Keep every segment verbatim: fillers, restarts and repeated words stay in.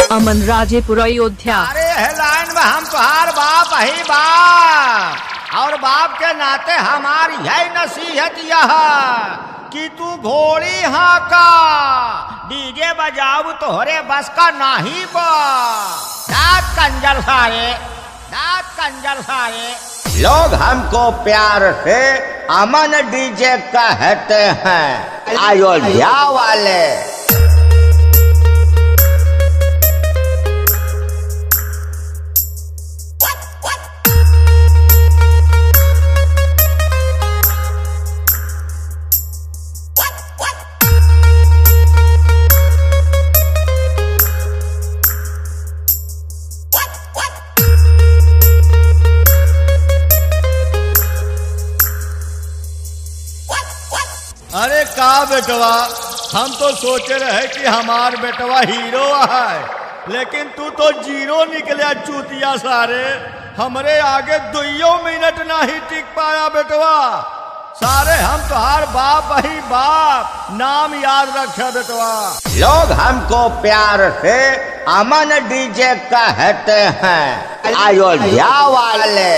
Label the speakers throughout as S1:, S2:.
S1: अमन राजेपुर अयोध्या।
S2: अरे लाइन में हम तुहार बाप ही बाप और बाप के नाते हमारी यही नसीहत यह कि तू घोड़ी हाका डीजे बजाऊ तोहरे बस का नाही बा। दांत कंजर सारे दांत कंजर सारे लोग हमको प्यार से अमन डीजे कहते हैं अयोध्या वाले।
S3: अरे का बेटवा, हम तो सोचे रहे कि हमार बेटवा हीरो है, लेकिन तू तो जीरो निकले चूतिया सारे। हमरे आगे दुइयो मिनट नहीं टिक पाया बेटवा। सारे हम तुहार बाप ही बाप, नाम याद रखे बेटवा।
S2: लोग हमको प्यार से अमन डीजे कहते हैं अयोध्या वाले।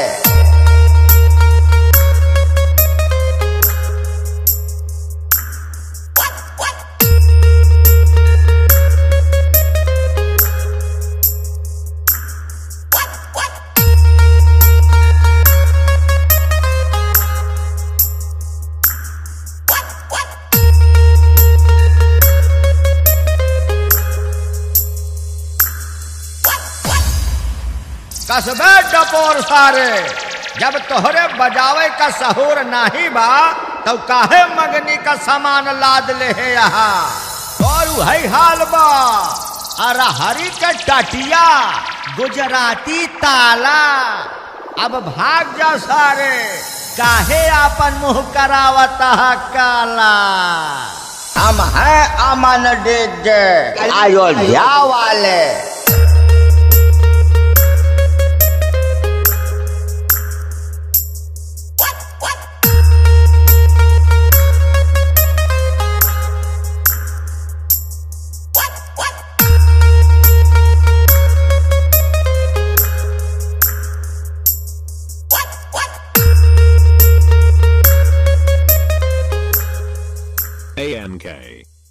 S2: कसबे डपोर सारे, जब तोहरे बजावे का सहूर नहीं बा तो काहे मगनी का सामान लाद ले है यहाँ। और वही हाल बा अरे हरी के टटिया गुजराती ताला। अब भाग जा सारे, काहे आपन मुंह करावता काला। हम हैं अमन डीजे अयोध्या वाले।
S4: A M K